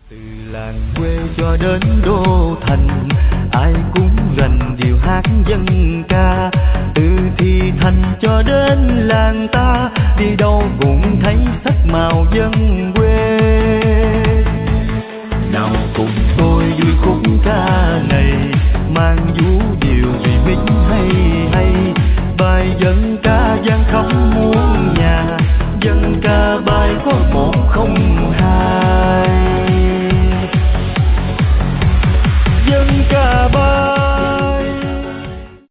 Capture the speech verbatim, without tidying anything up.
Từ làng quê cho đến đô thành, ai cũng rành điệu hát dân ca. Từ thị thành cho đến làng ta, đi đâu cũng thấy sắc màu dân quê. Nào cùng tôi vui khúc ca này, mang vũ điệu remix hay hay. Bài dân ca vang khắp muôn nhà, dân ca bài có một không hai.